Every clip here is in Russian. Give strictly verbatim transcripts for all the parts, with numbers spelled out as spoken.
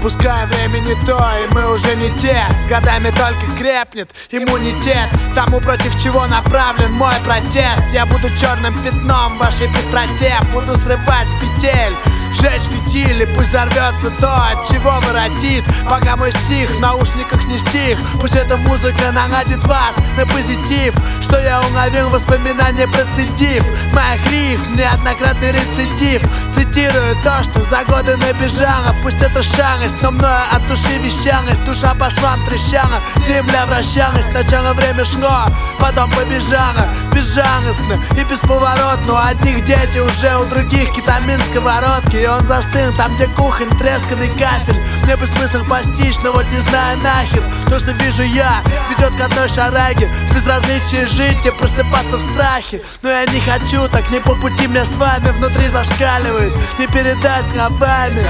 Пускай время не то, и мы уже не те. С годами только крепнет иммунитет к тому, против чего направлен мой протест. Я буду черным пятном в вашей пестроте. Буду срывать с петель, жечь фитили, пусть взорвется то, от чего воротит. Пока мой стих в наушниках не стих, пусть эта музыка нагадит вас на позитив, что я уловил воспоминания, процедив моих рифм неоднократный рецидив. Цитирую то, что за годы набежало. Пусть это шалость, но мною от души вещалость. Душа по швам трещала, земля вращалась. Сначала время шло, потом побежало безжалостно и бесповоротно. У одних дети, уже у других кетамин сковородки. И он застыл там, где кухонь, тресканный кафель. Мне бы смысл постичь, но вот не знаю нахер. То, что вижу я, ведет к одной шараге. Безразличие жить и просыпаться в страхе. Но я не хочу, так не по пути мне с вами. Внутри зашкаливает, не передать словами.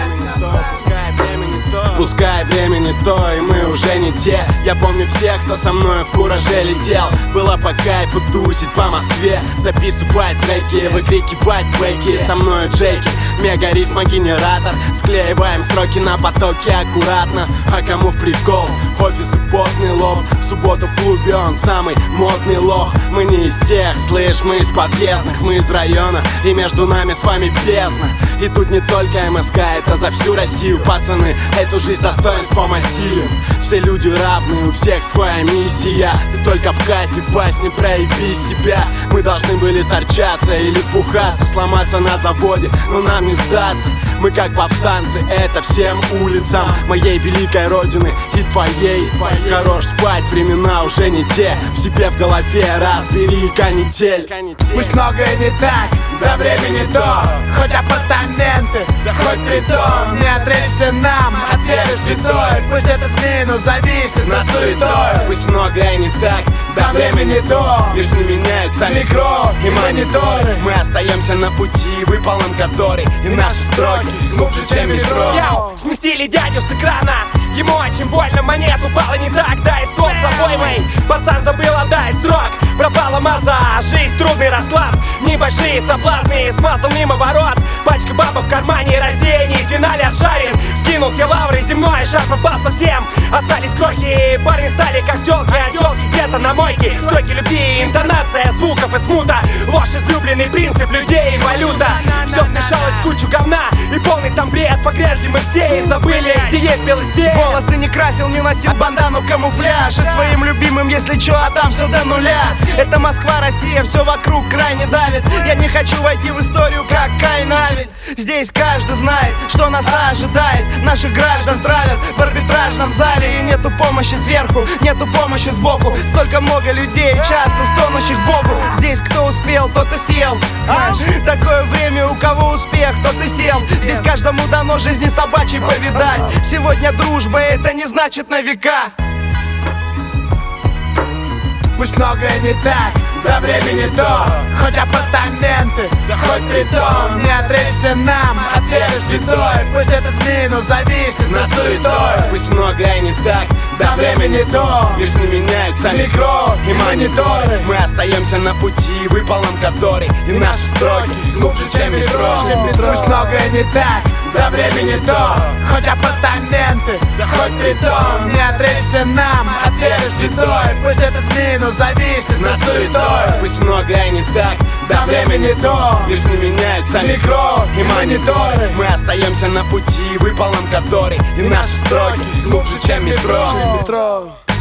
Пускай время не то, пускай время не то, и мы уже не те. Я помню всех, кто со мной в кураже летел. Было по кайфу тусить по Москве, записывать треки, выкрикивать бэки. Со мной Джейки, мега рифмогенератор. Склеиваем строки на потоке аккуратно. А кому в прикол? Офис и потный лоб. В субботу в клубе он самый модный лох. Мы не из тех, слышь, мы из подъездных. Мы из района, и между нами с вами бездна. И тут не только МСК, это за всю Россию. Пацаны, эту жизнь достоинством осилим. Все люди равны, у всех своя миссия. Ты только в кайфе, Вась, не проеби себя. Мы должны были сторчаться или сбухаться, сломаться на заводе, но нам не сдаться. Мы как повстанцы, это всем улицам моей великой родины и твоей. Хорош спать, времена уже не те. В себе в голове разбери канитель. Пусть многое не так, да время не то. Хоть апартаменты, да хоть притон. Не отречься нам от веры святой. Пусть этот минус зависит над суетой. Пусть многое не так, да время не то. лишь не меняются микро и мониторы. Мы остаемся на пути, выполнен который. И наши строки глубже, чем метро. Яу, сместили дядю с экрана. Ему очень больно, монет упала не так. Дай ствол с обоймой, пацан забыл отдать срок. Пропала маза, жизнь трудный расклад. Небольшие соблазны, смазал мимо ворот. Пачка бабок в кармане, рассеяний, в финале отшарен. Скинулся лавры, земной шар пропал совсем. Остались крохи, парни стали как тёлки. А тёлки где-то на мойке. Строки любви, интонация звуков и смута. Ложь, излюбленный принцип людей и валюта. Все смешалось в кучу говна, и полный там бред. Погрязли мы все и забыли, где есть белый цвет. Волосы не красил, не носил бандану, камуфляж. И своим любимым, если чё, отдам все до нуля. Это Москва, Россия, все вокруг крайне давит. Я не хочу войти в историю, как Каин Авель. Здесь каждый знает, что нас ожидает. Наших граждан травят в арбитражном зале. И нету помощи сверху, нету помощи сбоку. Столько много людей, часто стонущих Богу. Здесь кто успел, тот и съел. Знаешь, такое время, у кого успех, тот и сел. Здесь каждому дано жизни собачьей повидать. Сегодня дружба, это не значит на века. Пусть многое не так, да время не то. Хоть апартаменты, да хоть притон. Не отречься нам от веры святой. Пусть этот минус зависит над суетой. Пусть многое не так, да время не то. лишь не меняются микро и мониторы. Мы остаемся на пути, выполнен который. И наши строки глубже, чем метро. Пусть многое не так, да время не то. Хоть апартаменты, да хоть притон. Не отречься нам от веры святой. Пусть этот минус зависит над суетой. Пусть многое не так, да время не то. лишь не меняются микро и мониторы. Мы остаемся на пути, выполнен который. И наши строки глубже, чем метро. Метро.